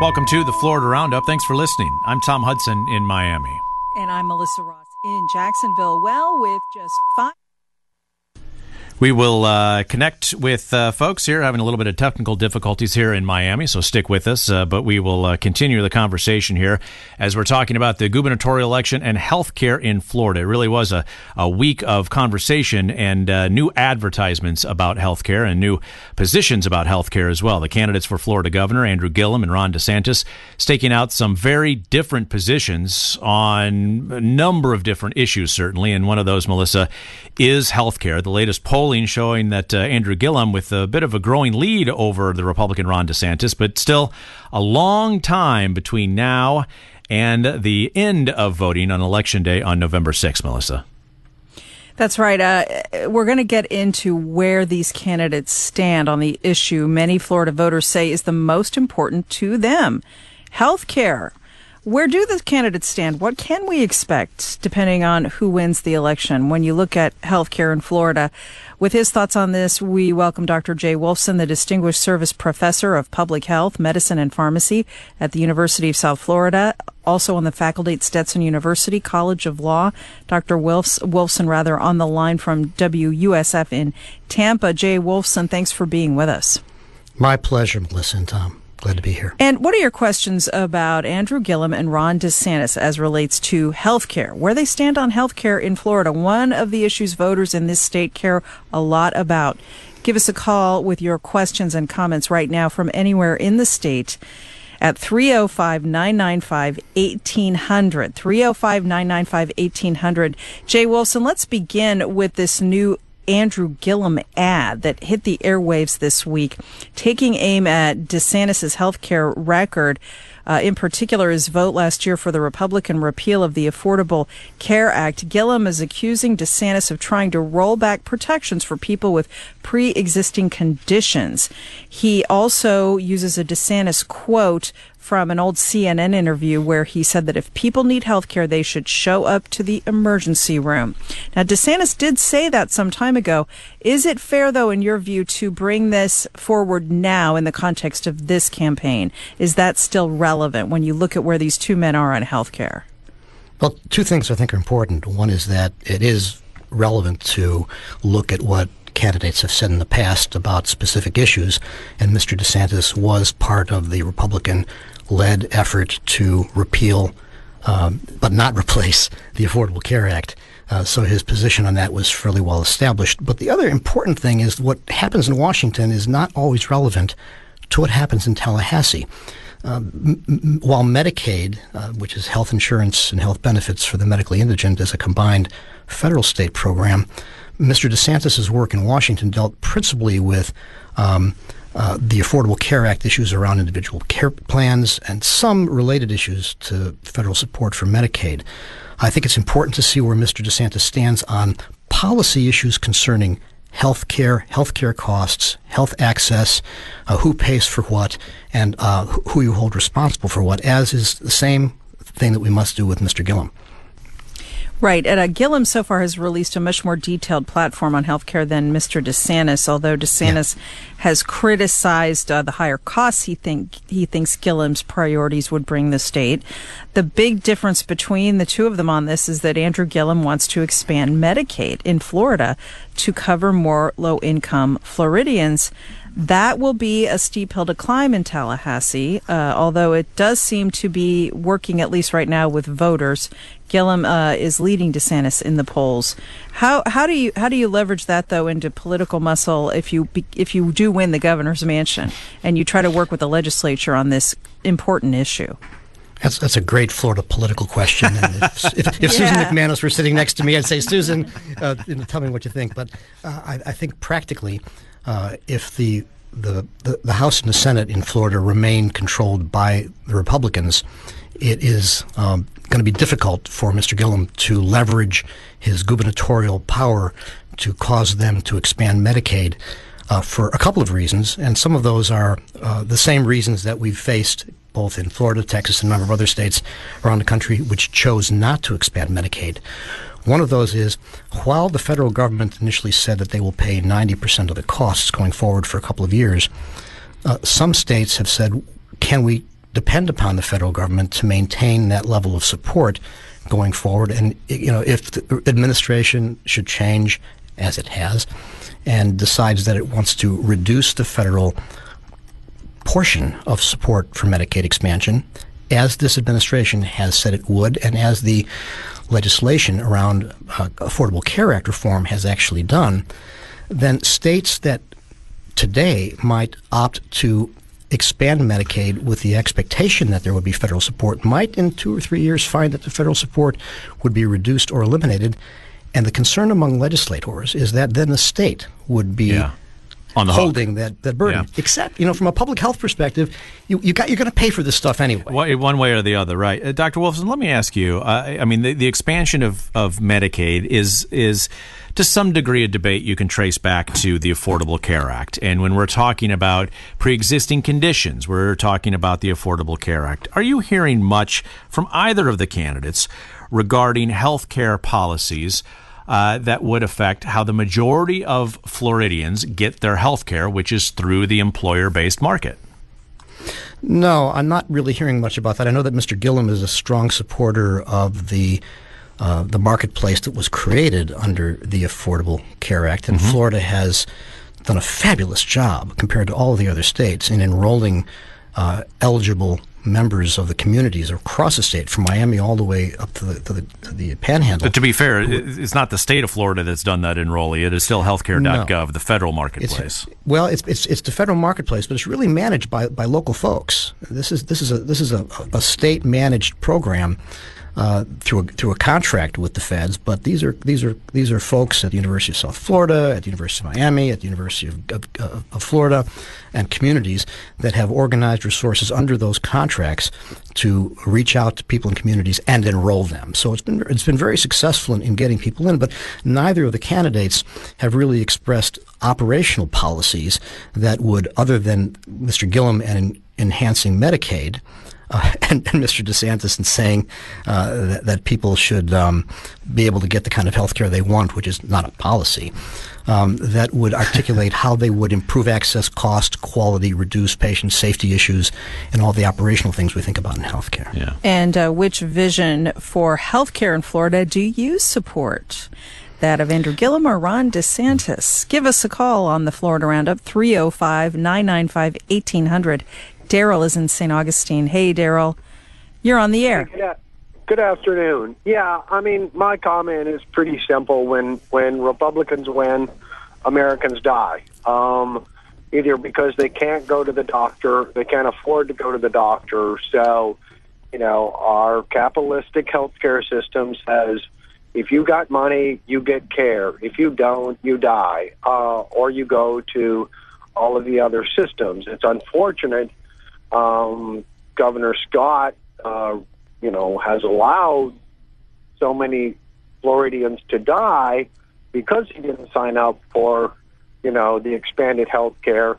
Welcome to the Florida Roundup. Thanks for listening. I'm Tom Hudson in Miami. And I'm Melissa Ross in Jacksonville. Well, with just 5... We will connect with folks here having a little bit of technical difficulties here in Miami, so stick with us. But we will continue the conversation here as we're talking about the gubernatorial election and health care in Florida. It really was a week of conversation and new advertisements about health care and new positions about health care as well. The candidates for Florida governor, Andrew Gillum and Ron DeSantis, staking out some very different positions on a number of different issues, certainly. And one of those, Melissa, is health care. The latest polling showing that Andrew Gillum with a bit of a growing lead over the Republican Ron DeSantis, but still a long time between now and the end of voting on Election Day on November 6th, Melissa. That's right. We're going to get into where these candidates stand on the issue many Florida voters say is the most important to them, health care. Where do the candidates stand? What can we expect depending on who wins the election when you look at healthcare in Florida? With his thoughts on this, we welcome Dr. Jay Wolfson, the Distinguished Service Professor of Public Health, Medicine, and Pharmacy at the University of South Florida, also on the faculty at Stetson University College of Law. Dr. Wolfson, on the line from WUSF in Tampa. Jay Wolfson, thanks for being with us. My pleasure, Melissa and Tom. Glad to be here. And what are your questions about Andrew Gillum and Ron DeSantis as relates to health care, where they stand on health care in Florida? One of the issues voters in this state care a lot about. Give us a call with your questions and comments right now from anywhere in the state at 305-995-1800. 305-995-1800. Jay Wolfson, let's begin with this new Andrew Gillum ad that hit the airwaves this week, taking aim at DeSantis' healthcare record, in particular his vote last year for the Republican repeal of the Affordable Care Act. Gillum is accusing DeSantis of trying to roll back protections for people with pre-existing conditions. He also uses a DeSantis quote from an old CNN interview where he said that if people need health care, they should show up to the emergency room. Now, DeSantis did say that some time ago. Is it fair, though, in your view, to bring this forward now in the context of this campaign? Is that still relevant when you look at where these two men are on health care? Well, two things I think are important. One is that it is relevant to look at what candidates have said in the past about specific issues, and Mr. DeSantis was part of the Republican-led effort to repeal, but not replace, the Affordable Care Act. So his position on that was fairly well established. But the other important thing is what happens in Washington is not always relevant to what happens in Tallahassee. While Medicaid, which is health insurance and health benefits for the medically indigent, is a combined federal-state program, Mr. DeSantis' work in Washington dealt principally with the Affordable Care Act issues around individual care plans and some related issues to federal support for Medicaid. I think it's important to see where Mr. DeSantis stands on policy issues concerning health care costs, health access, who pays for what, and who you hold responsible for what, as is the same thing that we must do with Mr. Gillum. Right. And Gillum so far has released a much more detailed platform on healthcare than Mr. DeSantis, although DeSantis has criticized the higher costs he thinks Gillum's priorities would bring the state. The big difference between the two of them on this is that Andrew Gillum wants to expand Medicaid in Florida to cover more low-income Floridians. That will be a steep hill to climb in Tallahassee, although it does seem to be working, at least right now, with voters. Gillum is leading DeSantis in the polls. How do you leverage that, though, into political muscle if you do win the governor's mansion and you try to work with the legislature on this important issue? That's a great Florida political question. And if Susan McManus were sitting next to me, I'd say, Susan, tell me what you think. But I think practically, if the House and the Senate in Florida remain controlled by the Republicans, it is going to be difficult for Mr. Gillum to leverage his gubernatorial power to cause them to expand Medicaid for a couple of reasons. And some of those are the same reasons that we've faced both in Florida, Texas, and a number of other states around the country which chose not to expand Medicaid. One of those is, while the federal government initially said that they will pay 90% of the costs going forward for a couple of years, some states have said, can we depend upon the federal government to maintain that level of support going forward. And, if the administration should change, as it has, and decides that it wants to reduce the federal portion of support for Medicaid expansion, as this administration has said it would, and as the legislation around Affordable Care Act reform has actually done, then states that today might opt to expand Medicaid with the expectation that there would be federal support might in 2 or 3 years find that the federal support would be reduced or eliminated. And the concern among legislators is that then the state would be on the holding that burden. Yeah. Except, from a public health perspective, you're going to pay for this stuff anyway. One way or the other, right? Dr. Wolfson, let me ask you. The expansion of Medicaid is to some degree a debate you can trace back to the Affordable Care Act. And when we're talking about pre-existing conditions, we're talking about the Affordable Care Act. Are you hearing much from either of the candidates regarding health care policies that would affect how the majority of Floridians get their health care, which is through the employer-based market? No, I'm not really hearing much about that. I know that Mr. Gillum is a strong supporter of the marketplace that was created under the Affordable Care Act, and Florida has done a fabulous job compared to all of the other states in enrolling eligible members of the communities across the state, from Miami all the way up to the Panhandle. But to be fair, it's not the state of Florida that's done that enrollee. It is still healthcare.gov, the federal marketplace. It's the federal marketplace, but it's really managed by local folks. This is a state managed program through a contract with the feds, but these are folks at the University of South Florida, at the University of Miami, at the University of Florida, and communities that have organized resources under those contracts to reach out to people in communities and enroll them. So it's been very successful in getting people in, but neither of the candidates have really expressed operational policies that would, other than Mr. Gillum and enhancing Medicaid, and Mr. DeSantis in saying that people should be able to get the kind of health care they want, which is not a policy, that would articulate how they would improve access, cost, quality, reduce patient safety issues, and all the operational things we think about in health care. Yeah. And which vision for health care in Florida do you support? That of Andrew Gillum or Ron DeSantis? Give us a call on the Florida Roundup, 305-995-1800. Daryl is in St. Augustine. Hey, Daryl, you're on the air. Good afternoon. Yeah, my comment is pretty simple. When Republicans win, Americans die. Either because they can't go to the doctor, they can't afford to go to the doctor. So, our capitalistic healthcare system says, if you got money, you get care. If you don't, you die. Or you go to all of the other systems. It's unfortunate. Governor Scott, has allowed so many Floridians to die because he didn't sign up for, the expanded health care.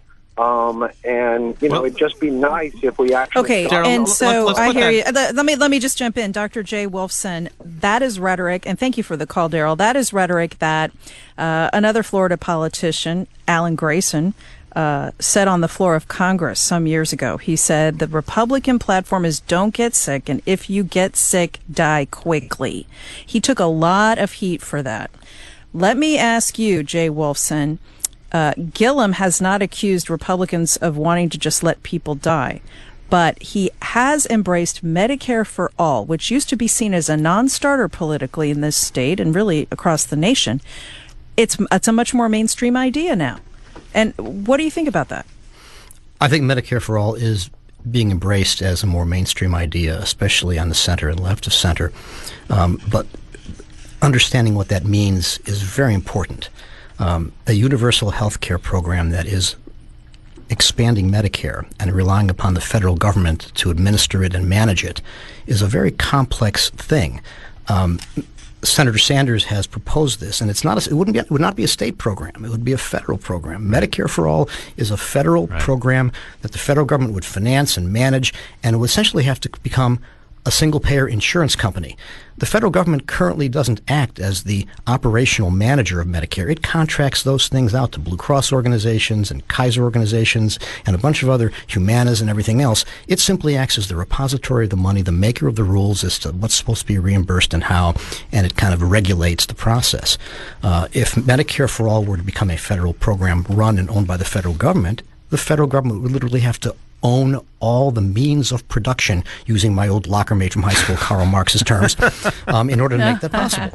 It'd just be nice if we actually... Okay, and so I hear you. Let me just jump in. Dr. Jay Wolfson, that is rhetoric, and thank you for the call, Daryl. That is rhetoric that another Florida politician, Alan Grayson, said on the floor of Congress some years ago. He said the Republican platform is don't get sick, and if you get sick, die quickly. He took a lot of heat for that. Let me ask you, Jay Wolfson, Gillum has not accused Republicans of wanting to just let people die, but he has embraced Medicare for all, which used to be seen as a non-starter politically in this state and really across the nation. It's a much more mainstream idea now. And what do you think about that? I think Medicare for All is being embraced as a more mainstream idea, especially on the center and left of center. But understanding what that means is very important. A universal health care program that is expanding Medicare and relying upon the federal government to administer it and manage it is a very complex thing. Senator Sanders has proposed this, and it would not be a state program. It would be a federal program. Medicare for All is a federal program that the federal government would finance and manage, and it would essentially have to become a single-payer insurance company. The federal government currently doesn't act as the operational manager of Medicare. It contracts those things out to Blue Cross organizations and Kaiser organizations and a bunch of other Humanas and everything else. It simply acts as the repository of the money, the maker of the rules as to what's supposed to be reimbursed and how, and it kind of regulates the process. If Medicare for All were to become a federal program run and owned by the federal government would literally have to own all the means of production, using my old locker mate from high school, Karl Marx's terms, in order to make that possible.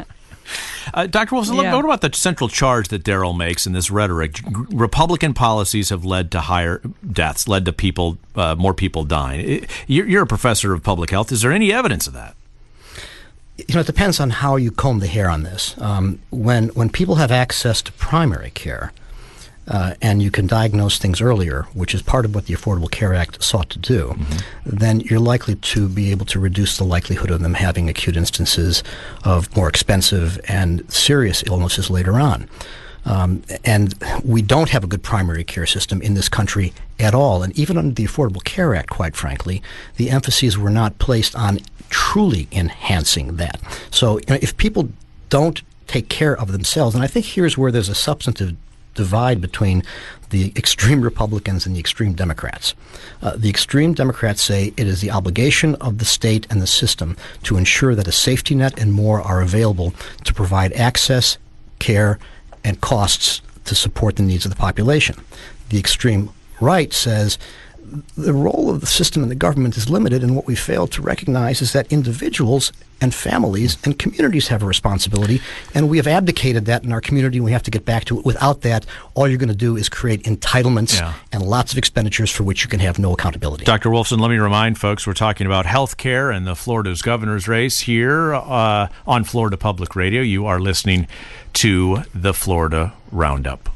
Dr. Wilson, what about the central charge that Darrell makes in this rhetoric? Republican policies have led to higher deaths, led to people, more people dying. You're a professor of public health. Is there any evidence of that? You know, it depends on how you comb the hair on this. When people have access to primary care, and you can diagnose things earlier, which is part of what the Affordable Care Act sought to do, then you're likely to be able to reduce the likelihood of them having acute instances of more expensive and serious illnesses later on. And we don't have a good primary care system in this country at all. And even under the Affordable Care Act, quite frankly, the emphases were not placed on truly enhancing that. So, you know, if people don't take care of themselves, and I think here's where there's a substantive divide between the extreme Republicans and the extreme Democrats. The extreme Democrats say it is the obligation of the state and the system to ensure that a safety net and more are available to provide access, care, and costs to support the needs of the population. The extreme right says the role of the system and the government is limited, and what we fail to recognize is that individuals and families and communities have a responsibility, and we have abdicated that in our community, and we have to get back to it. Without that, all you're going to do is create entitlements and lots of expenditures for which you can have no accountability. Dr. Wolfson, let me remind folks, we're talking about health care and the Florida's governor's race here on Florida Public Radio. You are listening to the Florida Roundup.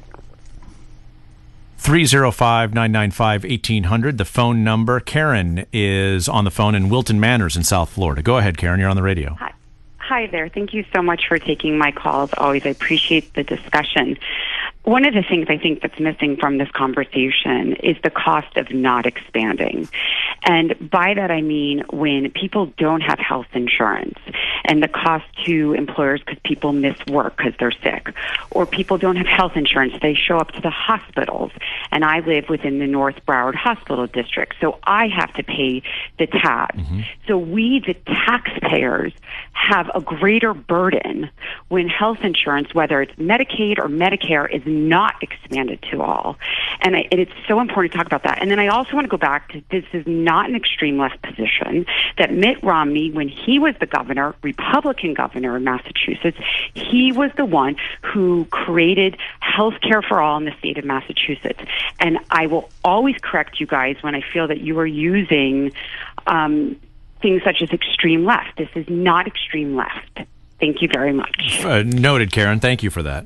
305-995-1800, the phone number. Karen is on the phone in Wilton Manors in South Florida. Go ahead, Karen. You're on the radio. Hi there. Thank you so much for taking my call. As always, I appreciate the discussion. One of the things I think that's missing from this conversation is the cost of not expanding. And by that I mean when people don't have health insurance and the cost to employers because people miss work because they're sick, or people don't have health insurance, they show up to the hospitals. And I live within the North Broward Hospital District, so I have to pay the tab. So we, the taxpayers, have a greater burden when health insurance, whether it's Medicaid or Medicare, is not expanded to all. And it's so important to talk about that. And then I also want to go back to, this is not an extreme left position, that Mitt Romney, when he was the governor, Republican governor in Massachusetts, he was the one who created health care for all in the state of Massachusetts. And I will always correct you guys when I feel that you are using things such as extreme left. This is not extreme left. Thank you very much. Noted, Karen. Thank you for that.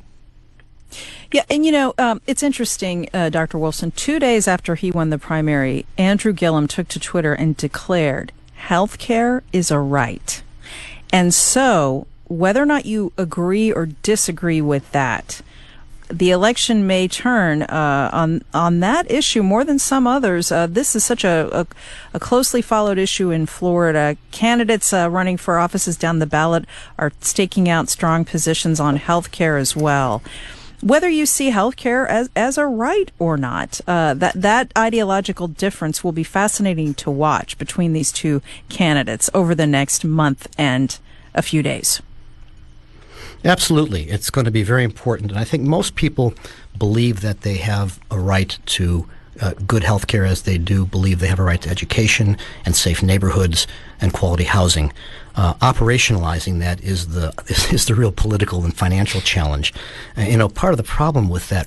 Yeah, and you know, it's interesting, Dr. Wolfson, 2 days after he won the primary, Andrew Gillum took to Twitter and declared, health care is a right. And so, whether or not you agree or disagree with that, the election may turn on that issue more than some others. This is such a closely followed issue in Florida. Candidates running for offices down the ballot are staking out strong positions on health care as well. Whether you see health care as a right or not, that ideological difference will be fascinating to watch between these two candidates over the next month and a few days. Absolutely. It's going to be very important. And I think most people believe that they have a right to good health care, as they do believe they have a right to education and safe neighborhoods and quality housing. Operationalizing that is the real political and financial challenge. You know, part of the problem with that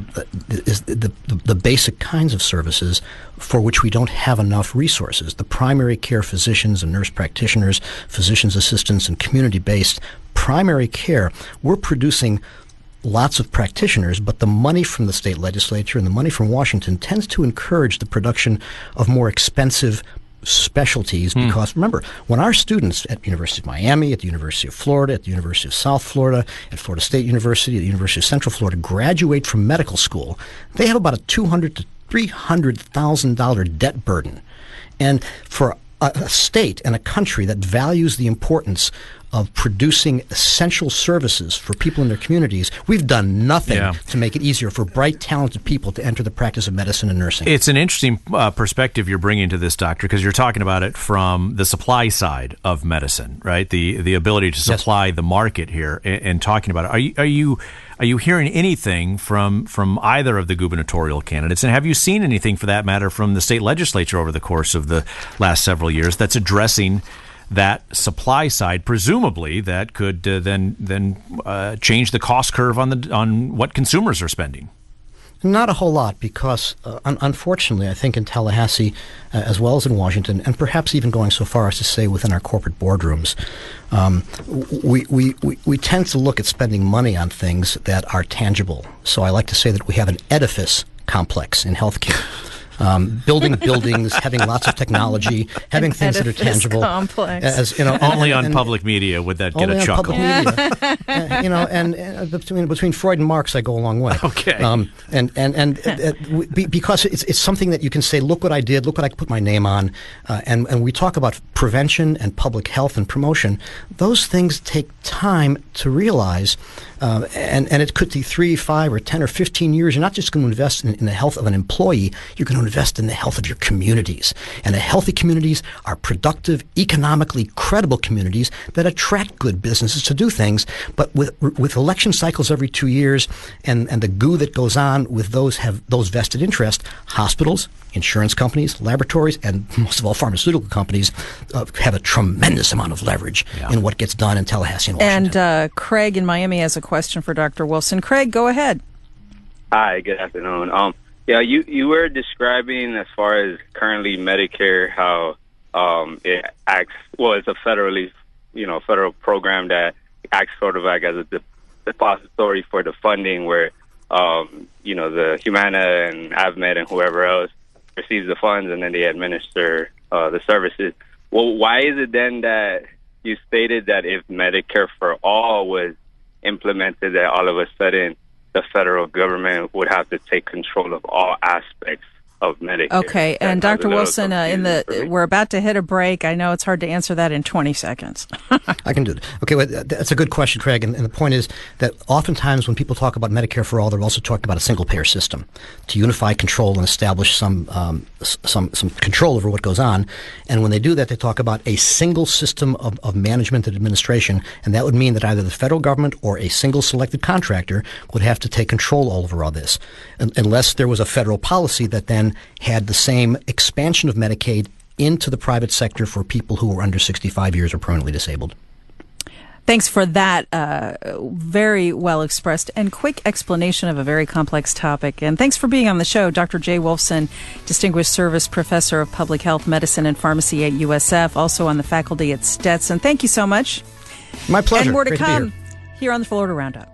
is the basic kinds of services for which we don't have enough resources. The primary care physicians and nurse practitioners, physician's assistants, and community-based primary care, we're producing lots of practitioners, but the money from the state legislature and the money from Washington tends to encourage the production of more expensive specialties because, remember, when our students at the University of Miami, at the University of Florida, at the University of South Florida, at Florida State University, at the University of Central Florida graduate from medical school, they have about a $200,000 to $300,000 debt burden. And for a state and a country that values the importance of producing essential services for people in their communities, we've done nothing to make it easier for bright, talented people to enter the practice of medicine and nursing. It's an interesting perspective you're bringing to this, Doctor, because you're talking about it from the supply side of medicine, right? The ability to supply the market here, and talking about it. Are you hearing anything from either of the gubernatorial candidates, and have you seen anything, for that matter, from the state legislature over the course of the last several years that's addressing that supply side, presumably that could then change the cost curve on what consumers are spending? Not a whole lot, because unfortunately, I think in Tallahassee, as well as in Washington, and perhaps even going so far as to say within our corporate boardrooms, we tend to look at spending money on things that are tangible. So I like to say that we have an edifice complex in healthcare. Building buildings, having lots of technology, having things that are tangible. Complex. As, you know, only on public media would that get a chuckle. You know, and between Freud and Marx, I go a long way. Okay. Because it's something that you can say, look what I did, look what I put my name on, and we talk about prevention and public health and promotion. Those things take time to realize. And it could take 3, 5, or 10 or 15 years. You're not just going to invest in the health of an employee. You're going to invest in the health of your communities. And the healthy communities are productive, economically credible communities that attract good businesses to do things. But with election cycles every 2 years and the goo that goes on with those vested interests, hospitals, insurance companies, laboratories, and most of all pharmaceutical companies have a tremendous amount of leverage in what gets done in Tallahassee and Washington. And Craig in Miami has a question for Dr. Wolfson. Craig, go ahead. Hi, good afternoon. You were describing, as far as currently Medicare, how it acts, well, it's a federal program that acts sort of like as a depository for the funding, where the Humana and AvMed and whoever else receives the funds, and then they administer the services. Well, why is it then that you stated that if Medicare for All was implemented, that all of a sudden the federal government would have to take control of all aspects of Medicare? Okay, and Dr. Wilson, we're about to hit a break. I know it's hard to answer that in 20 seconds. I can do it. Okay, well, that's a good question, Craig. And the point is that oftentimes when people talk about Medicare for All, they're also talking about a single-payer system to unify control and establish some control over what goes on. And when they do that, they talk about a single system of management and administration, and that would mean that either the federal government or a single selected contractor would have to take control over all this, unless there was a federal policy that then had the same expansion of Medicaid into the private sector for people who were under 65 years or permanently disabled. Thanks for that very well expressed and quick explanation of a very complex topic. And thanks for being on the show, Dr. Jay Wolfson, Distinguished Service Professor of Public Health Medicine and Pharmacy at USF, also on the faculty at Stetson. Thank you so much. My pleasure. And more to Great come here on the Florida Roundup.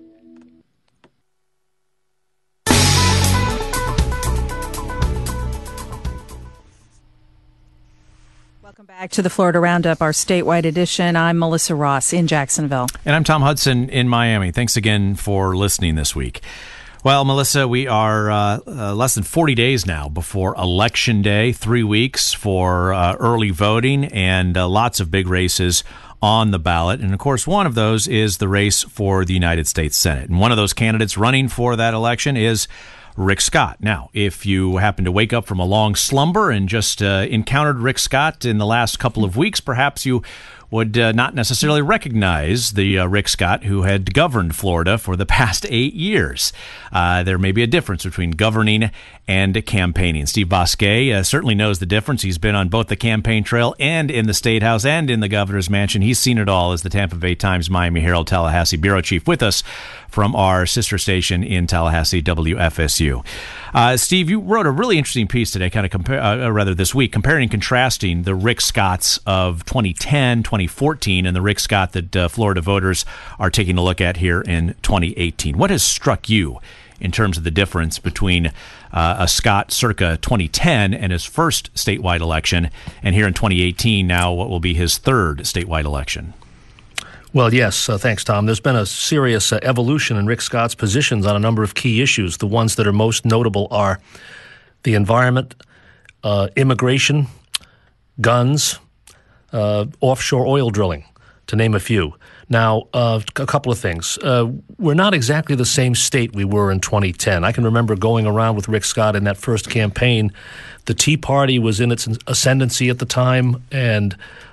Welcome back to the Florida Roundup, our statewide edition. I'm Melissa Ross in Jacksonville. And I'm Tom Hudson in Miami. Thanks again for listening this week. Well, Melissa, we are less than 40 days now before Election Day, 3 weeks for early voting, and lots of big races on the ballot. And, of course, one of those is the race for the United States Senate. And one of those candidates running for that election is Rick Scott. Now, if you happen to wake up from a long slumber and just encountered Rick Scott in the last couple of weeks, perhaps you would not necessarily recognize the Rick Scott who had governed Florida for the past 8 years. There may be a difference between governing and campaigning. Steve Bosquet certainly knows the difference. He's been on both the campaign trail and in the State House and in the governor's mansion. He's seen it all as the Tampa Bay Times Miami Herald Tallahassee bureau chief, with us from our sister station in Tallahassee, WFSU. Steve, you wrote a really interesting piece today, this week, comparing and contrasting the Rick Scotts of 2010, 2014, and the Rick Scott that Florida voters are taking a look at here in 2018. What has struck you in terms of the difference between a Scott circa 2010 and his first statewide election, and here in 2018 now what will be his third statewide election? Well, yes, thanks, Tom. There's been a serious evolution in Rick Scott's positions on a number of key issues. The ones that are most notable are the environment, immigration, guns, offshore oil drilling, to name a few. Now, a couple of things. We're not exactly the same state we were in 2010. I can remember going around with Rick Scott in that first campaign. The Tea Party was in its ascendancy at the time, and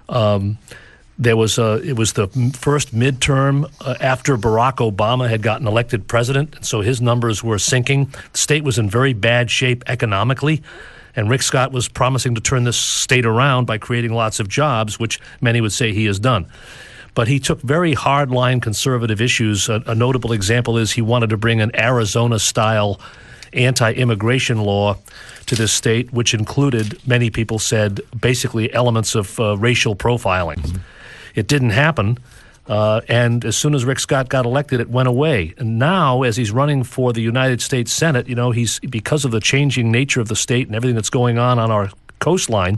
it was the first midterm after Barack Obama had gotten elected president, and so his numbers were sinking. The state was in very bad shape economically, and Rick Scott was promising to turn this state around by creating lots of jobs, which many would say he has done. But he took very hardline conservative issues. A notable example is he wanted to bring an Arizona-style anti-immigration law to this state, which included, many people said, basically elements of racial profiling. Mm-hmm. It didn't happen, and as soon as Rick Scott got elected, it went away. And now, as he's running for the United States Senate, he's because of the changing nature of the state and everything that's going on our coastline,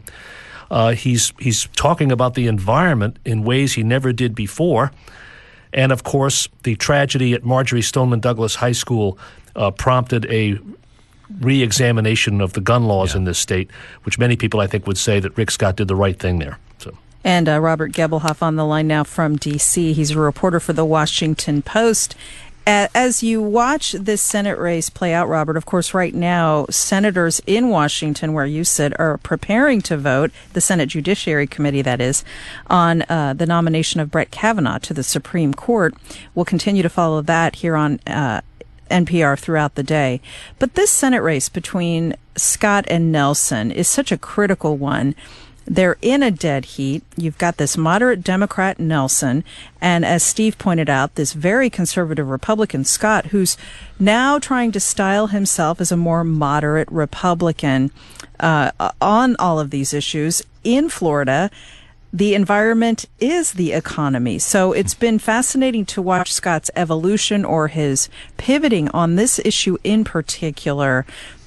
he's talking about the environment in ways he never did before. And, of course, the tragedy at Marjory Stoneman Douglas High School prompted a re-examination of the gun laws in this state, which many people, I think, would say that Rick Scott did the right thing there. And Robert Gebelhoff on the line now from D.C. He's a reporter for the Washington Post. As you watch this Senate race play out, Robert, of course, right now, senators in Washington, where you sit, are preparing to vote, the Senate Judiciary Committee, that is, on the nomination of Brett Kavanaugh to the Supreme Court. We'll continue to follow that here on NPR throughout the day. But this Senate race between Scott and Nelson is such a critical one. They're in a dead heat. You've got this moderate Democrat, Nelson, and as Steve pointed out, this very conservative Republican, Scott, who's now trying to style himself as a more moderate Republican on all of these issues. In Florida, the environment is the economy. So it's been fascinating to watch Scott's evolution or his pivoting on this issue in particular.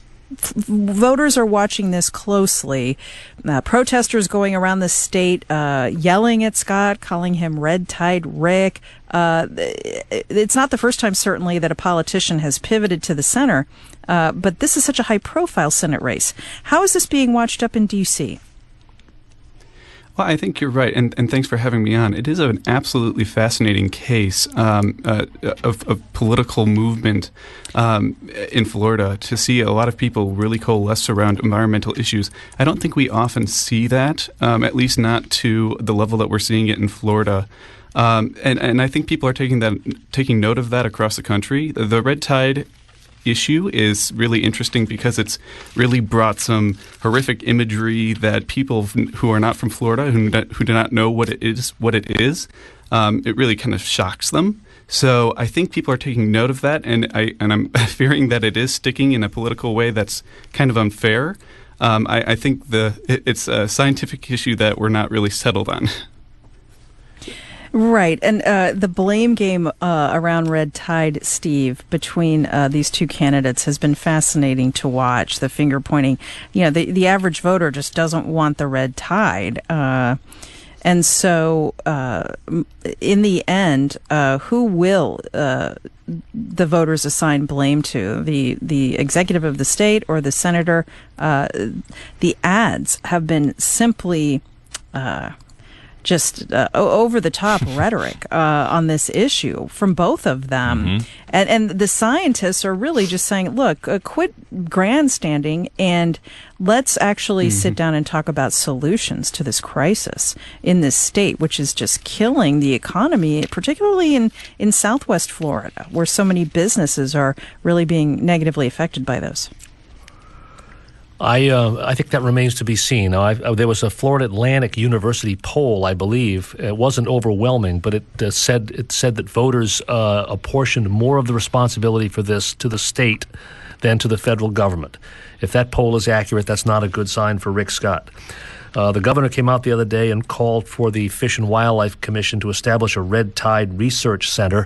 Voters are watching this closely. Protesters going around the state yelling at Scott, calling him Red Tide Rick. It's not the first time, certainly, that a politician has pivoted to the center, but this is such a high-profile Senate race. How is this being watched up in D.C.? Well, I think you're right, and thanks for having me on. It is an absolutely fascinating case of political movement in Florida to see a lot of people really coalesce around environmental issues. I don't think we often see that, at least not to the level that we're seeing it in Florida. And I think people are taking note of that across the country. The red tide issue is really interesting because it's really brought some horrific imagery that people who are not from Florida, who do not know what it is, it really kind of shocks them. So I think people are taking note of that, and I'm fearing that it is sticking in a political way that's kind of unfair. I think it's a scientific issue that we're not really settled on. Right. And the blame game around Red Tide, Steve, between these two candidates has been fascinating to watch. The finger pointing, the average voter just doesn't want the red tide. And so in the end, who will the voters assign blame to? The executive of the state or the senator? The ads have been simply just over-the-top rhetoric on this issue from both of them. Mm-hmm. And the scientists are really just saying, look, quit grandstanding and let's actually sit down and talk about solutions to this crisis in this state, which is just killing the economy, particularly in Southwest Florida, where so many businesses are really being negatively affected by this. I think that remains to be seen. There was a Florida Atlantic University poll, I believe. It wasn't overwhelming, but it said that voters apportioned more of the responsibility for this to the state than to the federal government. If that poll is accurate, that's not a good sign for Rick Scott. The governor came out the other day and called for the Fish and Wildlife Commission to establish a Red Tide Research Center.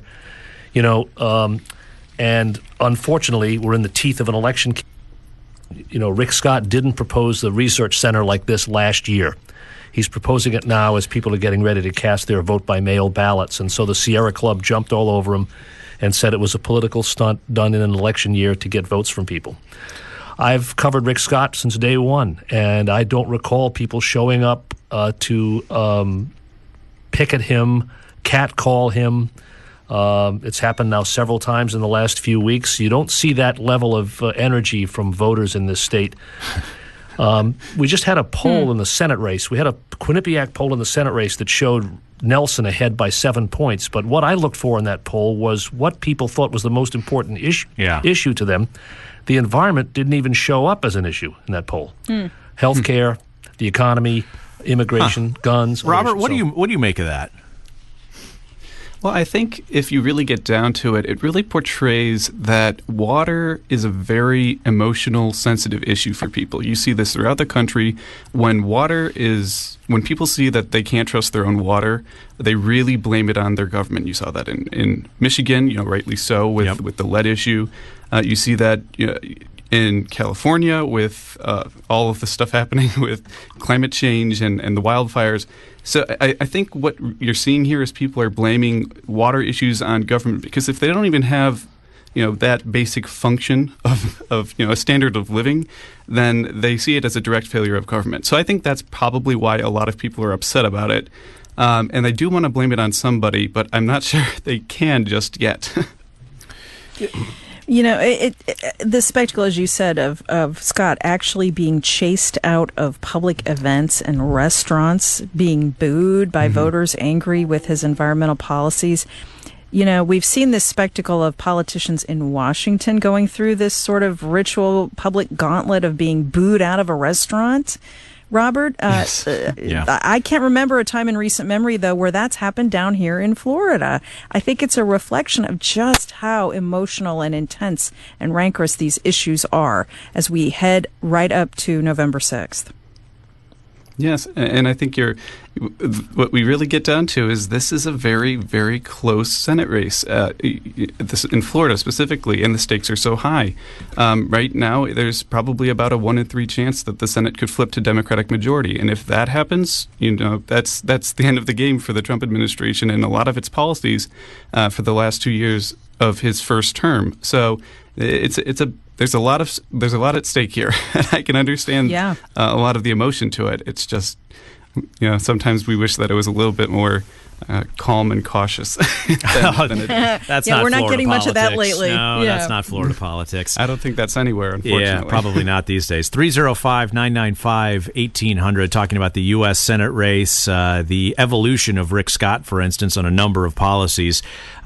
And unfortunately, we're in the teeth of an election. Rick Scott didn't propose the research center like this last year. He's proposing it now as people are getting ready to cast their vote by mail ballots. And so the Sierra Club jumped all over him and said it was a political stunt done in an election year to get votes from people. I've covered Rick Scott since day one, and I don't recall people showing up to picket him, catcall him. It's happened now several times in the last few weeks. You don't see that level of energy from voters in this state. We just had a poll in the Senate race. We had a Quinnipiac poll in the Senate race that showed Nelson ahead by 7 points. But what I looked for in that poll was what people thought was the most important issue to them. The environment didn't even show up as an issue in that poll. Healthcare, the economy, immigration, guns. Robert, what do you make of that? Well, I think if you really get down to it, it really portrays that water is a very emotional, sensitive issue for people. You see this throughout the country. When people see that they can't trust their own water, they really blame it on their government. You saw that in Michigan, rightly so, with the lead issue. You see that in California with all of the stuff happening with climate change and the wildfires. So I think what you're seeing here is people are blaming water issues on government, because if they don't even have that basic function of a standard of living, then they see it as a direct failure of government. So I think that's probably why a lot of people are upset about it. And they do want to blame it on somebody, but I'm not sure they can just yet. The spectacle, as you said, of Scott actually being chased out of public events and restaurants, being booed by voters angry with his environmental policies. We've seen this spectacle of politicians in Washington going through this sort of ritual public gauntlet of being booed out of a restaurant. Robert, Yes. I can't remember a time in recent memory, though, where that's happened down here in Florida. I think it's a reflection of just how emotional and intense and rancorous these issues are as we head right up to November 6th. Yes, and I think what we really get down to is this is a very, very close Senate race in Florida specifically, and the stakes are so high. Right now, there's probably about a 1 in 3 chance that the Senate could flip to Democratic majority, and if that happens, that's the end of the game for the Trump administration and a lot of its policies for the last 2 years of his first term. So there's a lot at stake here. I can understand a lot of the emotion to it. It's just, sometimes we wish that it was a little bit more calm and cautious. That's not we're not Florida getting politics. much of that lately. No, that's not Florida politics. I don't think that's anywhere, unfortunately. Yeah, probably not these days. 305-995-1800, talking about the U.S. Senate race, the evolution of Rick Scott, for instance, on a number of policies.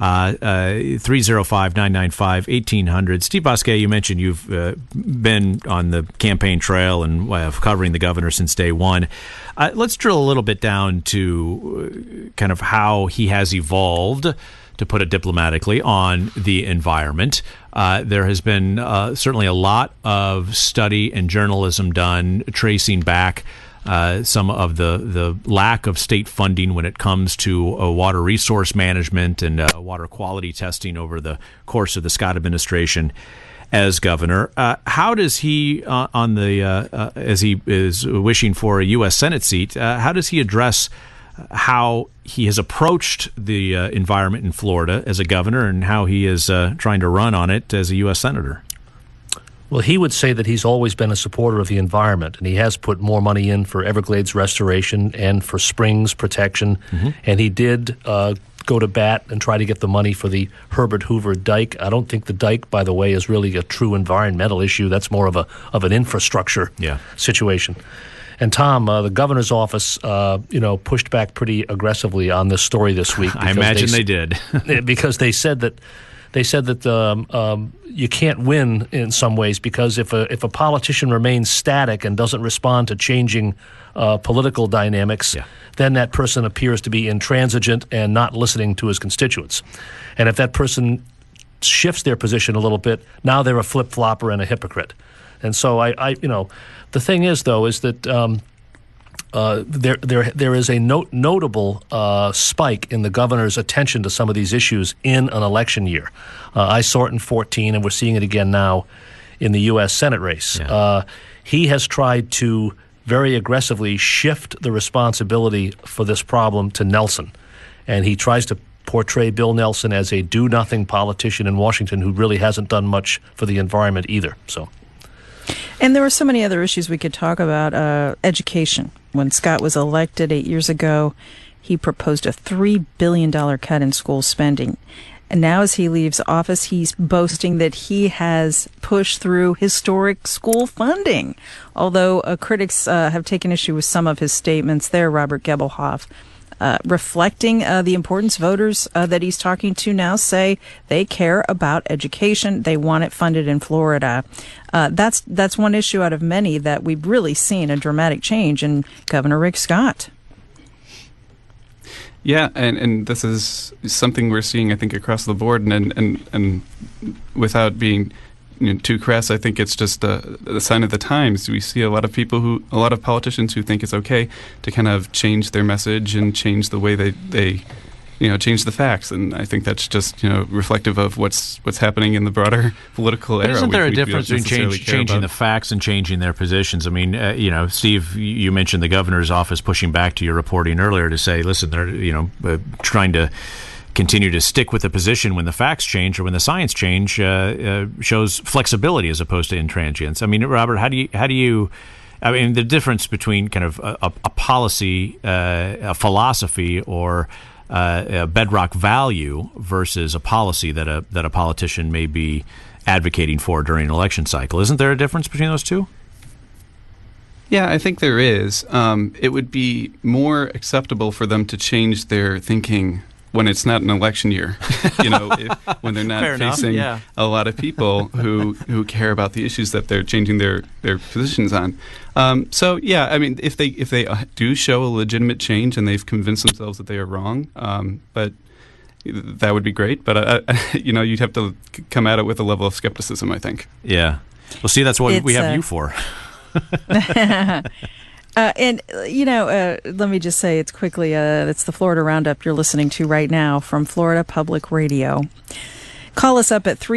305-995-1800. Steve Bousquet, you mentioned you've been on the campaign trail and covering the governor since day one. Let's drill a little bit down to kind of how he has evolved, to put it diplomatically, on the environment. There has been certainly a lot of study and journalism done tracing back some of the lack of state funding when it comes to water resource management and water quality testing over the course of the Scott administration as governor. How does he, as he is wishing for a U.S. Senate seat, how does he address how he has approached the environment in Florida as a governor and how he is trying to run on it as a U.S. senator? Well, he would say that he's always been a supporter of the environment, and he has put more money in for Everglades restoration and for springs protection, and he did go to bat and try to get the money for the Herbert Hoover Dike. I don't think the dike, by the way, is really a true environmental issue. That's more of an infrastructure situation. And Tom, the governor's office, pushed back pretty aggressively on this story this week. I imagine they did, because they said that you can't win in some ways, because if a politician remains static and doesn't respond to changing political dynamics, then that person appears to be intransigent and not listening to his constituents. And if that person shifts their position a little bit, now they're a flip-flopper and a hypocrite. And so the thing is, though, is that there is a notable spike in the governor's attention to some of these issues in an election year. I saw it in 2014, and we're seeing it again now in the U.S. Senate race. He has tried to very aggressively shift the responsibility for this problem to Nelson, and he tries to portray Bill Nelson as a do-nothing politician in Washington who really hasn't done much for the environment either. So. And there were so many other issues we could talk about. Education. When Scott was elected 8 years ago, he proposed a $3 billion cut in school spending. And now as he leaves office, he's boasting that he has pushed through historic school funding. Although critics have taken issue with some of his statements there, Robert Gebelhoff, reflecting the importance voters that he's talking to now say they care about education. They want it funded in Florida. That's one issue out of many that we've really seen a dramatic change in Governor Rick Scott. Yeah, and this is something we're seeing, I think, across the board, and without being too crass, I think it's just a sign of the times. We see a lot of politicians who think it's okay to kind of change their message and change the way they change the facts, and I think that's just reflective of what's happening in the broader political era. Isn't there a difference between changing the facts and changing their positions? I mean, Steve, you mentioned the governor's office pushing back to your reporting earlier to say, listen, they're trying to continue to stick with the position when the facts change or when the science change shows flexibility as opposed to intransigence. I mean, Robert, how do you? I mean, the difference between kind of a policy, a philosophy, or a bedrock value versus a policy that a politician may be advocating for during an election cycle. Isn't there a difference between those two? Yeah, I think there is. It would be more acceptable for them to change their thinking when it's not an election year, when they're not facing a lot of people who care about the issues that they're changing their positions on. So yeah, I mean, if they do show a legitimate change and they've convinced themselves that they are wrong, but that would be great. But you'd have to come at it with a level of skepticism, I think. Yeah. Well, see, that's what we have you for. Let me just say it's quickly, it's the Florida Roundup you're listening to right now from Florida Public Radio. Call us up at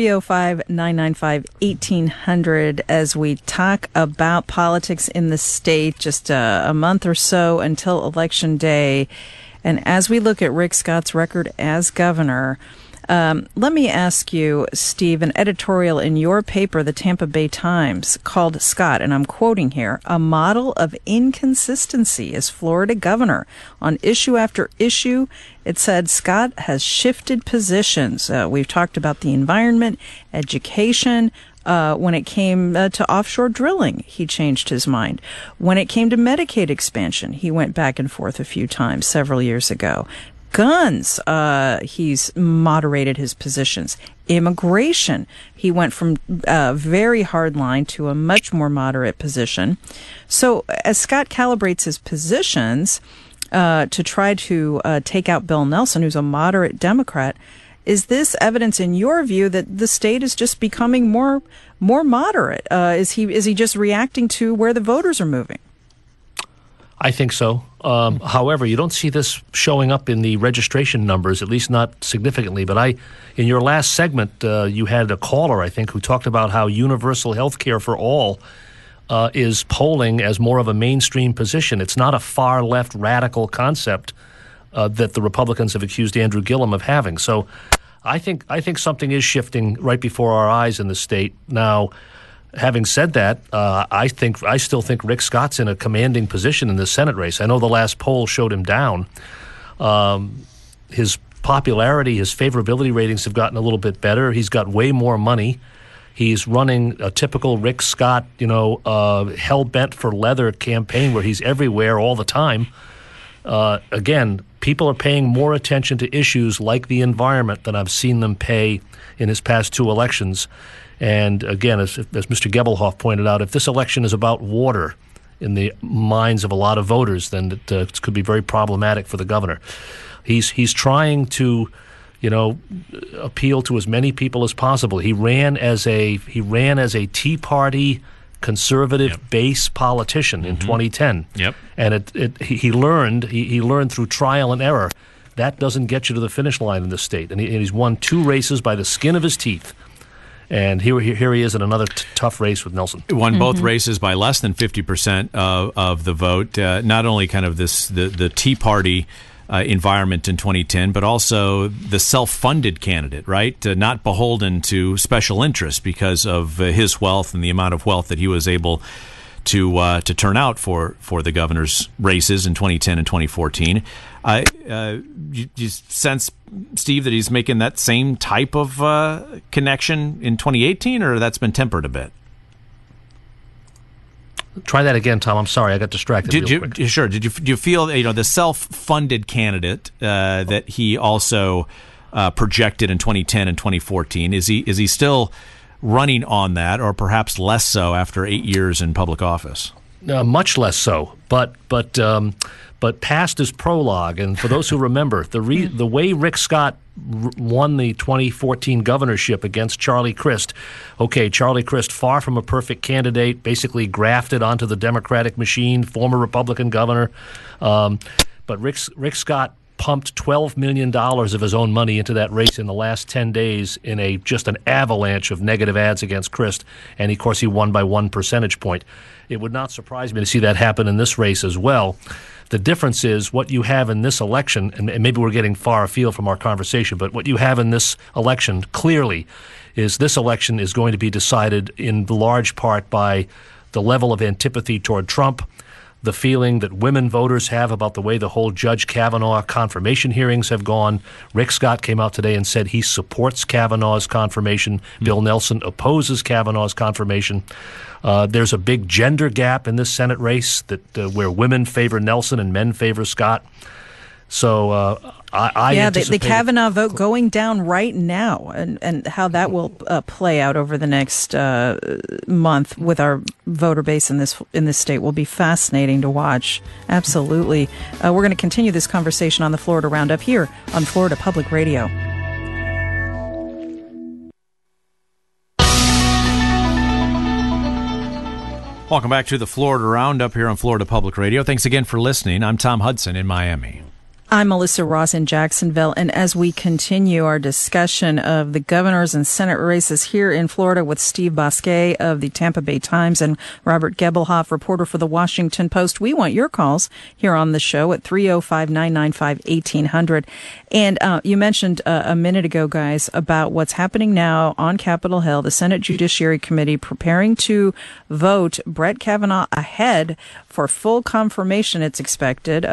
305-995-1800 as we talk about politics in the state, just a month or so until Election Day. And as we look at Rick Scott's record as governor, let me ask you, Steve, an editorial in your paper, the Tampa Bay Times, called Scott, and I'm quoting here, a model of inconsistency as Florida governor. On issue after issue, it said Scott has shifted positions. We've talked about the environment, education. When it came to offshore drilling, he changed his mind. When it came to Medicaid expansion, he went back and forth a few times several years ago. Guns, he's moderated his positions. Immigration, he went from a very hard line to a much more moderate position. So as Scott calibrates his positions to try to take out Bill Nelson, who's a moderate Democrat, is this evidence in your view that the state is just becoming more moderate? Is he just reacting to where the voters are moving? I think so. However, you don't see this showing up in the registration numbers, at least not significantly. But in your last segment, you had a caller, I think, who talked about how universal health care for all is polling as more of a mainstream position. It's not a far-left radical concept that the Republicans have accused Andrew Gillum of having. So I think something is shifting right before our eyes in the state. Now, having said that, I still think Rick Scott's in a commanding position in the Senate race. I know the last poll showed him down. His popularity, his favorability ratings have gotten a little bit better. He's got way more money. He's running a typical Rick Scott, hell-bent for leather campaign where he's everywhere all the time. Again, people are paying more attention to issues like the environment than I've seen them pay in his past two elections. And again, as Mr. Gebelhoff pointed out, if this election is about water in the minds of a lot of voters, then it could be very problematic for the governor. He's trying to, appeal to as many people as possible. He ran as a Tea Party conservative base politician in 2010. Yep. And he learned through trial and error that doesn't get you to the finish line in this state. And he's won two races by the skin of his teeth. And here he is in another tough race with Nelson. Won both races by less than 50% of the vote. Not only kind of the Tea Party environment in 2010, but also the self-funded candidate, right? Not beholden to special interests because of his wealth and the amount of wealth that he was able to turn out for the governor's races in 2010 and 2014. You sense, Steve, that he's making that same type of connection in 2018, or that's been tempered a bit? Try that again, Tom. I'm sorry, I got distracted. Sure. Do you feel the self-funded candidate that he also projected in 2010 and 2014? Is he still running on that, or perhaps less so after 8 years in public office? Much less so, but past his prologue. And for those who remember, the way Rick Scott won the 2014 governorship against Charlie Crist. Okay, Charlie Crist, far from a perfect candidate, basically grafted onto the Democratic machine, former Republican governor. But Rick Scott pumped $12 million of his own money into that race in the last 10 days in just an avalanche of negative ads against Crist. And, of course, he won by 1 percentage point. It would not surprise me to see that happen in this race as well. The difference is what you have in this election, and maybe we're getting far afield from our conversation, but what you have in this election clearly is this election is going to be decided in large part by the level of antipathy toward Trump, the feeling that women voters have about the way the whole Judge Kavanaugh confirmation hearings have gone. Rick Scott came out today and said he supports Kavanaugh's confirmation. Bill Nelson opposes Kavanaugh's confirmation. There's a big gender gap in this Senate race where women favor Nelson and men favor Scott. So I the Kavanaugh vote going down right now, and how that will play out over the next month with our voter base in this state will be fascinating to watch. Absolutely. We're going to continue this conversation on the Florida Roundup here on Florida Public Radio. Welcome back to the Florida Roundup here on Florida Public Radio. Thanks again for listening. I'm Tom Hudson in Miami. I'm Melissa Ross in Jacksonville, and as we continue our discussion of the governors and Senate races here in Florida with Steve Bosquet of the Tampa Bay Times and Robert Gebelhoff, reporter for the Washington Post, we want your calls here on the show at 305-995-1800. And you mentioned a minute ago, guys, about what's happening now on Capitol Hill, the Senate Judiciary Committee preparing to vote Brett Kavanaugh ahead for full confirmation, it's expected,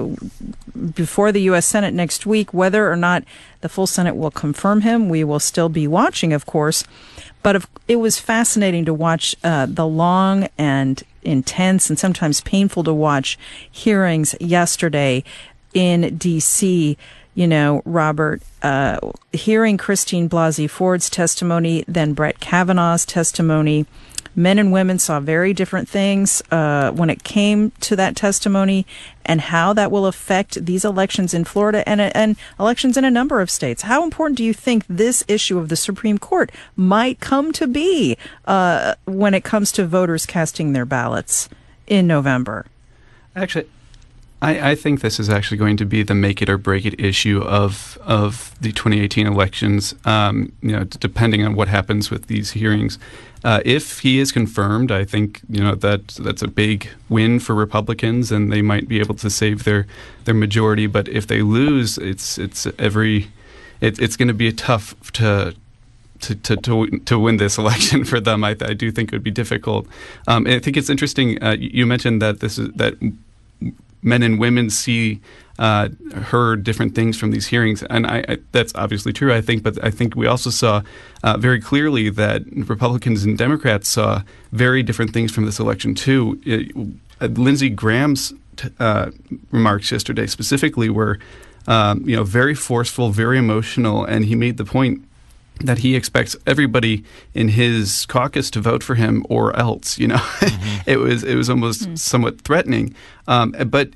before the U.S. Senate next week. Whether or not the full Senate will confirm him, we will still be watching, of course. But it was fascinating to watch the long and intense and sometimes painful to watch hearings yesterday in D.C., Robert, hearing Christine Blasey Ford's testimony, then Brett Kavanaugh's testimony. Men and women saw very different things when it came to that testimony and how that will affect these elections in Florida and elections in a number of states. How important do you think this issue of the Supreme Court might come to be when it comes to voters casting their ballots in November? Actually, I think this is actually going to be the make it or break it issue of the 2018 elections. Depending on what happens with these hearings, if he is confirmed, I think that's a big win for Republicans, and they might be able to save their majority. But if they lose, it's going to be tough to win this election for them. I do think it would be difficult. I think it's interesting. You mentioned that that men and women heard different things from these hearings, and that's obviously true, I think. But I think we also saw very clearly that Republicans and Democrats saw very different things from this election too. Lindsey Graham's remarks yesterday specifically were, very forceful, very emotional, and he made the point that he expects everybody in his caucus to vote for him or else. Mm-hmm. It was almost somewhat threatening. But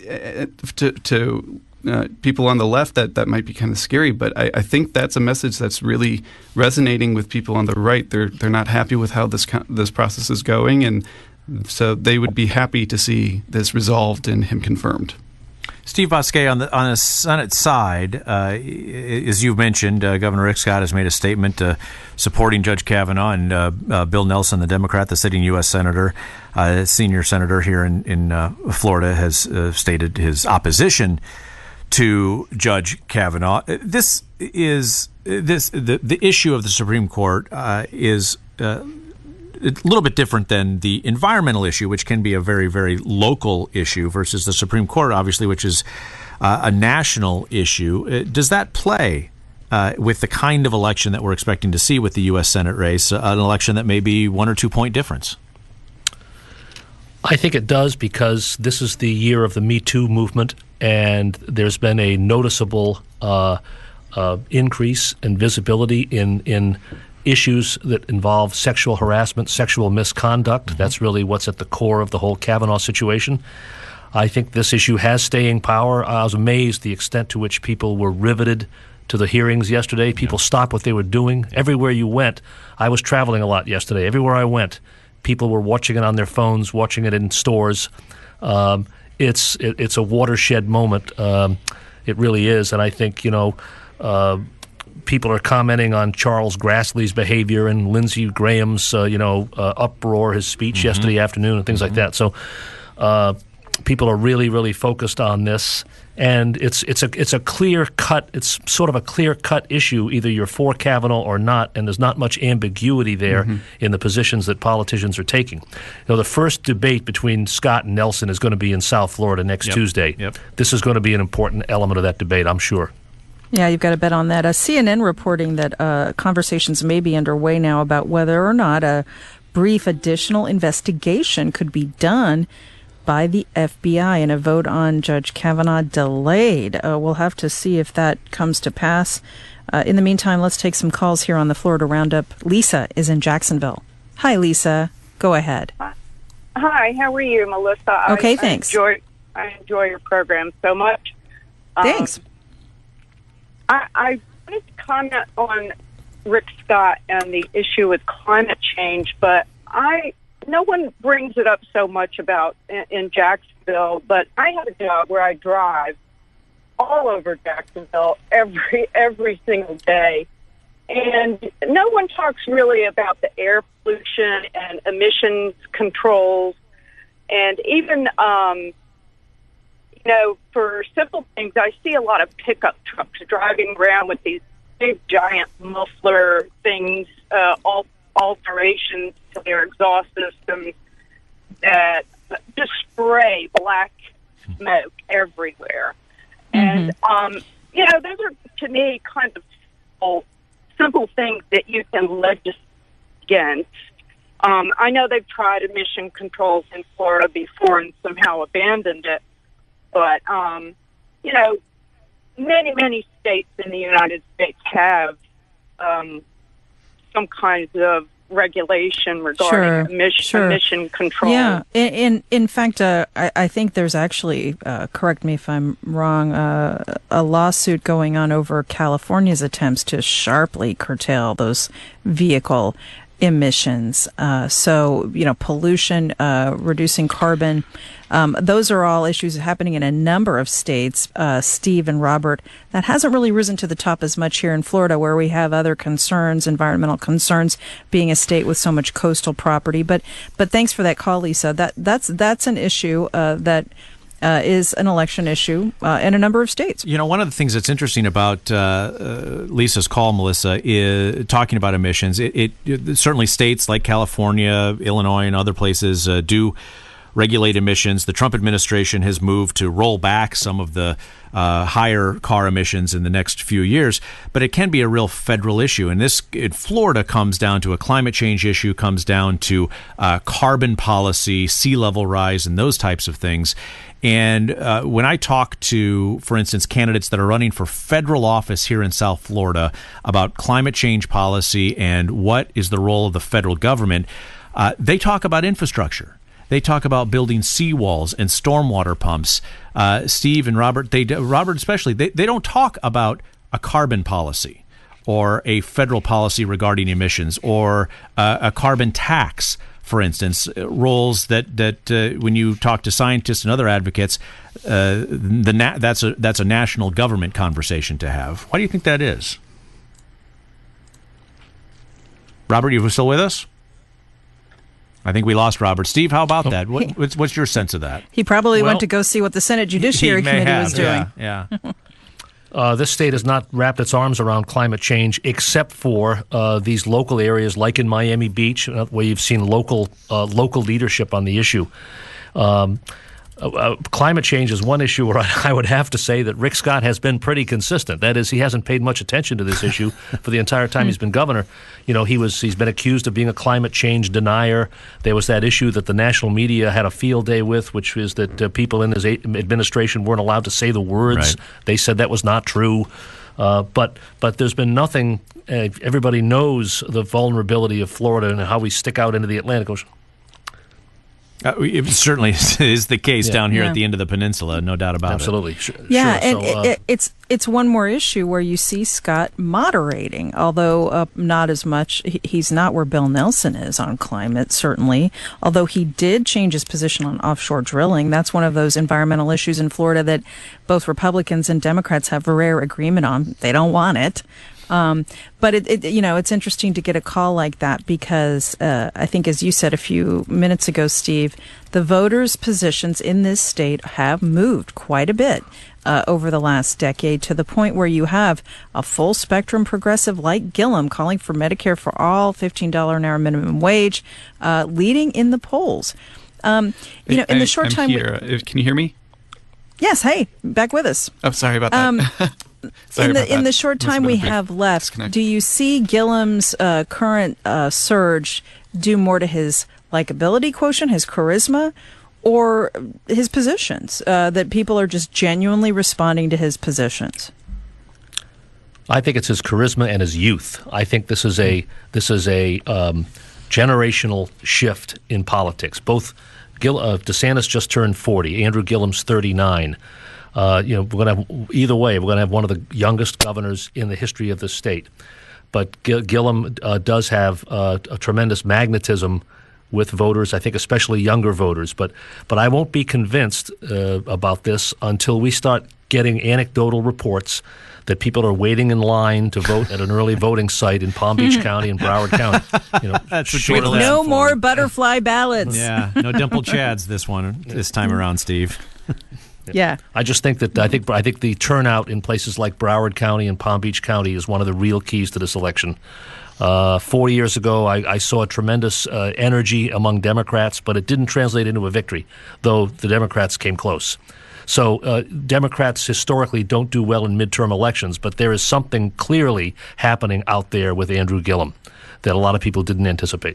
to people on the left, that might be kind of scary. But I think that's a message that's really resonating with people on the right. They're not happy with how this process is going, and so they would be happy to see this resolved and him confirmed. Steve Bosquet, on the Senate side, as you mentioned, Governor Rick Scott has made a statement supporting Judge Kavanaugh, and Bill Nelson, the Democrat, the sitting U.S. senator, senior senator here in Florida, has stated his opposition to Judge Kavanaugh. The issue of the Supreme Court is a little bit different than the environmental issue, which can be a very, very local issue, versus the Supreme Court, obviously, which is a national issue. Does that play with the kind of election that we're expecting to see with the U.S. Senate race, an election that may be 1 or 2 point difference? I think it does, because this is the year of the Me Too movement, and there's been a noticeable increase in visibility in issues that involve sexual harassment, sexual misconduct. Mm-hmm. That's really what's at the core of the whole Kavanaugh situation. I think this issue has staying power. I was amazed the extent to which people were riveted to the hearings yesterday. People stopped what they were doing. Everywhere you went, I was traveling a lot yesterday. Everywhere I went, people were watching it on their phones, watching it in stores. It's a watershed moment. It really is. And I think, people are commenting on Charles Grassley's behavior and Lindsey Graham's, uproar, his speech yesterday afternoon and things like that. So people are really, really focused on this. And it's a clear cut. It's sort of a clear cut issue. Either you're for Kavanaugh or not, and there's not much ambiguity there in the positions that politicians are taking. The first debate between Scott and Nelson is going to be in South Florida next Tuesday. Yep. This is going to be an important element of that debate, I'm sure. Yeah, you've got to bet on that. CNN reporting that conversations may be underway now about whether or not a brief additional investigation could be done by the FBI, and a vote on Judge Kavanaugh delayed. We'll have to see if that comes to pass. In the meantime, let's take some calls here on the Florida Roundup. Lisa is in Jacksonville. Hi, Lisa. Go ahead. Hi, how are you, Melissa? Okay, thanks. I enjoy your program so much. Thanks. I wanted to comment on Rick Scott and the issue with climate change, but no one brings it up so much about in Jacksonville, but I have a job where I drive all over Jacksonville every single day, and no one talks really about the air pollution and emissions controls, and even for simple things, I see a lot of pickup trucks driving around with these big giant muffler things, alterations to their exhaust systems that just spray black smoke everywhere. And, those are, to me, kind of simple things that you can legislate against. I know they've tried emission controls in Florida before and somehow abandoned it. But, many states in the United States have some kinds of regulation regarding emission control. Yeah. In fact, I think there's actually, correct me if I'm wrong, a lawsuit going on over California's attempts to sharply curtail those vehicle emissions. Pollution, reducing carbon, those are all issues happening in a number of states. Steve and Robert, that hasn't really risen to the top as much here in Florida, where we have other concerns, environmental concerns, being a state with so much coastal property. But thanks for that call, Lisa. That's an issue that is an election issue in a number of states. One of the things that's interesting about Lisa's call, Melissa, is talking about emissions. It certainly states like California, Illinois, and other places do regulate emissions. The Trump administration has moved to roll back some of the higher car emissions in the next few years, but it can be a real federal issue. And this, in Florida, comes down to a climate change issue, comes down to carbon policy, sea level rise, and those types of things. And when I talk to, for instance, candidates that are running for federal office here in South Florida about climate change policy and what is the role of the federal government, they talk about infrastructure. They talk about building seawalls and stormwater pumps. Steve and Robert, Robert especially, they don't talk about a carbon policy or a federal policy regarding emissions or a carbon tax, for instance, roles that when you talk to scientists and other advocates, that's a national government conversation to have. Why do you think that is? Robert, you still with us? I think we lost Robert. Steve, how about that? What's your sense of that? He probably went to go see what the Senate Judiciary Committee was doing. Yeah. This state has not wrapped its arms around climate change except for these local areas like in Miami Beach, where you've seen local leadership on the issue. Climate change is one issue where I would have to say that Rick Scott has been pretty consistent. That is, he hasn't paid much attention to this issue for the entire time he's been governor. You know, he's been accused of being a climate change denier. There was that issue that the national media had a field day with, which is that people in his administration weren't allowed to say the words. Right. They said that was not true. But there's been nothing. Everybody knows the vulnerability of Florida and how we stick out into the Atlantic Ocean. It certainly is the case down here at the end of the peninsula, no doubt about it. Yeah, and it's one more issue where you see Scott moderating, although not as much. He's not where Bill Nelson is on climate, certainly, although he did change his position on offshore drilling. That's one of those environmental issues in Florida that both Republicans and Democrats have a rare agreement on. They don't want it. But it's interesting to get a call like that because I think, as you said a few minutes ago, Steve, the voters' positions in this state have moved quite a bit over the last decade, to the point where you have a full spectrum progressive like Gillum calling for Medicare for all, $15 an hour minimum wage, leading in the polls. In the short time, can you hear me? Yes. Hey, back with us. Oh, sorry about that. In the short time we have left, do you see Gillum's current surge do more to his likability quotient, his charisma, or his positions, that people are just genuinely responding to his positions? I think it's his charisma and his youth. I think this is a generational shift in politics. Both DeSantis just turned 40. Andrew Gillum's 39. We're going to have either way. We're going to have one of the youngest governors in the history of this state. But Gillum does have a tremendous magnetism with voters. I think especially younger voters. But I won't be convinced about this until we start getting anecdotal reports that people are waiting in line to vote at an early voting site in Palm Beach County and Broward County. That's with no more butterfly ballots. Yeah, no dimple chads this time around, Steve. Yeah, I just think that I think the turnout in places like Broward County and Palm Beach County is one of the real keys to this election. 40 years ago, I saw a tremendous energy among Democrats, but it didn't translate into a victory, though the Democrats came close. So Democrats historically don't do well in midterm elections, but there is something clearly happening out there with Andrew Gillum that a lot of people didn't anticipate.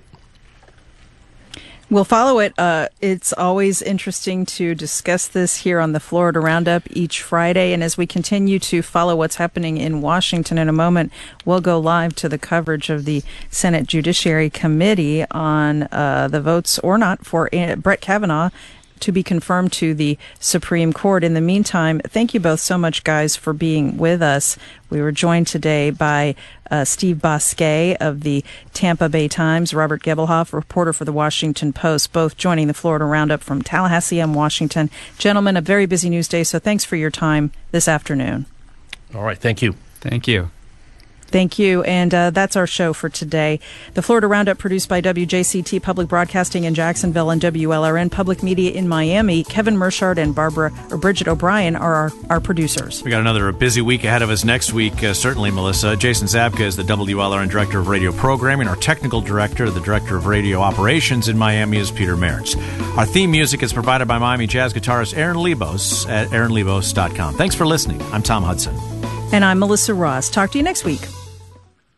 We'll follow it. It's always interesting to discuss this here on the Florida Roundup each Friday. And as we continue to follow what's happening in Washington in a moment, we'll go live to the coverage of the Senate Judiciary Committee on the votes or not for Brett Kavanaugh to be confirmed to the Supreme Court. In the meantime, thank you both so much, guys, for being with us. We were joined today by Steve Bosquet of the Tampa Bay Times, Robert Gebelhoff, reporter for the Washington Post, both joining the Florida Roundup from Tallahassee and Washington. Gentlemen, a very busy news day, so thanks for your time this afternoon. All right, thank you. Thank you. Thank you. And that's our show for today. The Florida Roundup, produced by WJCT Public Broadcasting in Jacksonville and WLRN Public Media in Miami. Kevin Mershard and Bridget O'Brien are our producers. We got another busy week ahead of us next week, certainly, Melissa. Jason Zabka is the WLRN Director of Radio Programming. Our Technical Director, the Director of Radio Operations in Miami, is Peter Mertz. Our theme music is provided by Miami jazz guitarist Aaron Lebos at aaronlebos.com. Thanks for listening. I'm Tom Hudson. And I'm Melissa Ross. Talk to you next week.